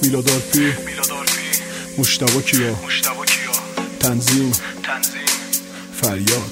میلادارپی مشتبه کیا تنظیم فریاد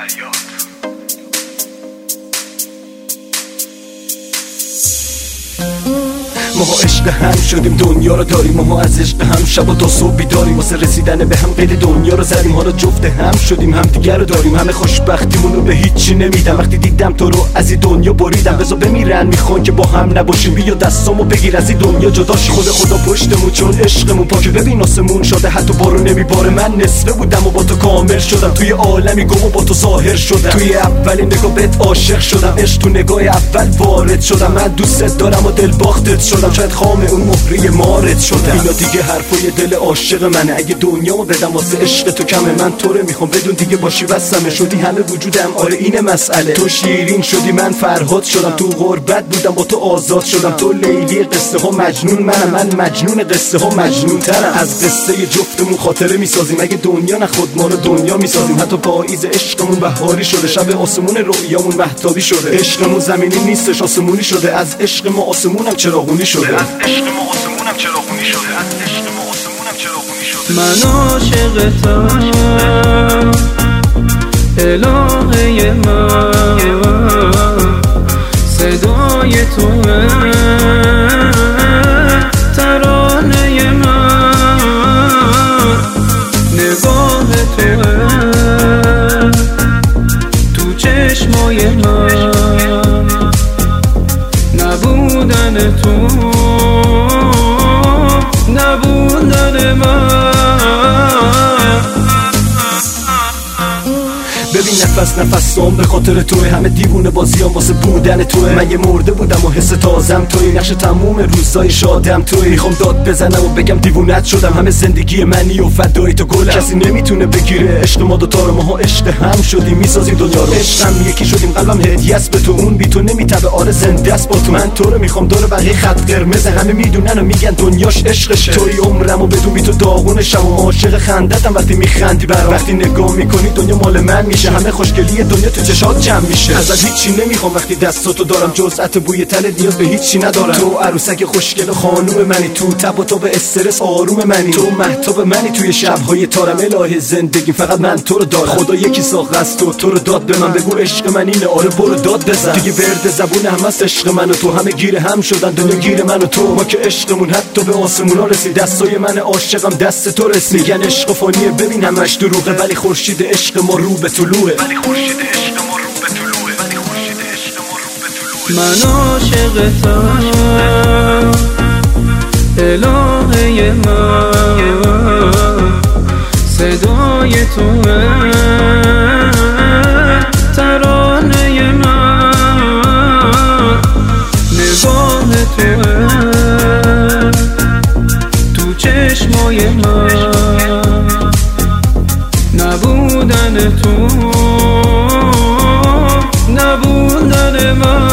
ماها عشق هم شدیم دنیا رو داریم، ماها از عشق هم شب و تا صبح بیداریم، واسه رسیدن به هم قید دنیا رو زدیم، حالا جفت هم شدیم هم دیگر رو داریم، همه خوشبختیمون رو به هیچی نمیدم. وقتی دیدم تو رو از این دنیا بریدم، بذار بمیرن میخوان که با هم نباشیم، بیا دستامو بگیر از این دنیا جداشیم. خدا پشتمون چون عشقمون پاکه، ببین آسمون شده حتی بارون نمیباره. من نصفه بودم و با تو کامل شدم، توی عالمی گم و با تو ظاهر شدم، توی اولین نگاه بهت عاشق شدم، عشق تو نگاه اول وارد شدم، من دوست دارم و دل باختت شدم، شاید خام اون مهره مارد شدم. اینا دیگه حرفای دل عاشق منه، اگه دنیامو بدم واسه عشق تو کمه، من تو رو میخوام بدون دیگه باشی وسمه، شدی همه وجودم آره اینه مسئله، تو شیرین شدی من فرهاد شدم، تو غربت بودم با تو آزاد شدم، تو لیلی قصه ها مجنون منم، من مجنون قصه ها مجنون ترم، از قصه جفتمون خاطره میسازیم، اگه دنیا نخود ما رو دنیا میسازیم، حتی پاییز عشقمون بهاری شده، شب آسمون رویامون مهتابی شده، عشقمون زمینی نیستش آسمونی شده، از عشق ما آسمونم چراغونی شده، از عشق ما آسمونم چراغونی شده، از عشق ما آسمونم چراغونی شده. من عاشقتم الهه من، صدای توه ترانه من، نگاه توه تو چشمای من، نبودن تو نبودن من. ببین نفس به خاطر توی، همه دیوونه بازیام واسه بودن توی، من یه مرده بودم و حس تازم توی، نقش تموم روزای شادم توی، میخوام داد بزنم و بگم دیوونت شدم، همه زندگی منی و فدای تو گلم، کسی نمیتونه بگیره عشق ما دوتا رو، ماها عشق هم شدیم میسازیم دنیا رو، عشقم یکی شدیم قلبم هدیه است به تو، اون بی تو نمیتبه آره زنده است با تو، من تو رو میخوام دور بقیه خط قرمز، همه میدونن و میگن دنیاش عشقشه، توی عمرمو بدون بی تو داغونشم و عاشق خندتم، وقتی میخندی برام، وقتی نگاه میکنی دنیا مال من میشه، همه خوشگلی دنیا تو چشات جمع میشه، ازت هیچی نمیخوام وقتی دستاتو دارم، جز عطر بوی تنت نیاز به هیچی ندارم، تو عروسک خوشگل خانوم منی، تو تب و تاب استرس آروم منی، تو مهتاب منی توی شبهای تارم، الهی زندگی فقط من تو رو دارم، خدا یکی ساخت از تو رو داد به من، بگو عشق من اینه آره برو داد بزن، دیگه ورد زبون هم هست عشق من و تو، همه گیر هم شدن دنیا گیر من و تو، ما که عشقمون حتی به آسمونا رسید، دستای من عاشقم دست تو رسید، میگن عشق فانیه ببین همش دروغه، ولی خورشید عشق ما رو به طلوعه، من عاشقتم الهه من، صدای توه ترانه من، نگاه توه تو چشمای من، نبودن تو نبودن من.